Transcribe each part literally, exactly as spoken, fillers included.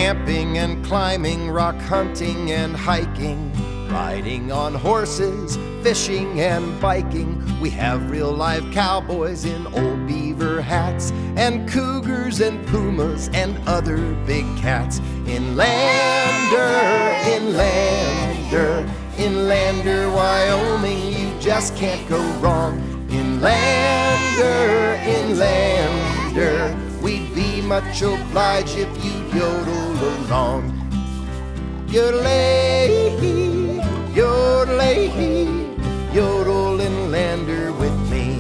camping and climbing, rock hunting and hiking, riding on horses, fishing and biking. We have real live cowboys in old beaver hats, and cougars and pumas and other big cats. Inlander, Inlander, Inlander, Wyoming, you just can't go wrong. Inlander, Inlander, we'd be much obliged if you yodel along. Yodelay, yodelay, yodel Inlander with me.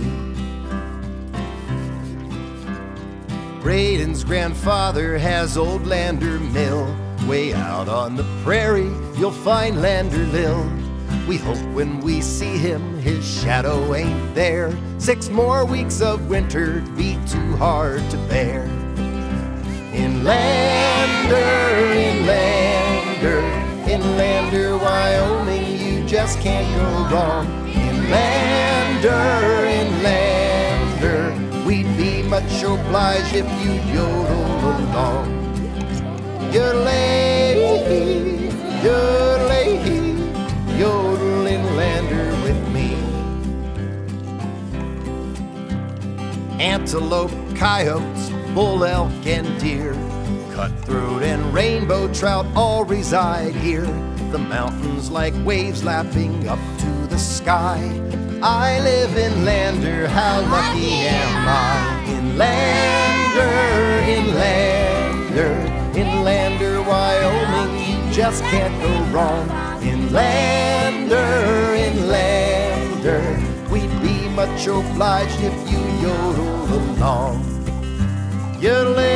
Braden's grandfather has old Lander Mill. Way out on the prairie, you'll find Landerville. We hope when we see him, his shadow ain't there. Six more weeks of winter'd be too hard to bear. Inlander, Inlander, Inlander, Wyoming, you just can't go wrong. Inlander, Inlander, we'd be much obliged if you yodel along. Yodelay, yodelay, yodel Inlander with me. Antelope, coyotes, bull elk and deer, cutthroat and rainbow trout all reside here. The mountains like waves lapping up to the sky. I live in Lander, how lucky am I. Inlander, Inlander, Inlander, Wyoming, you just can't go wrong. Inlander, Inlander, we'd be much obliged if you yodel along. Yodelay,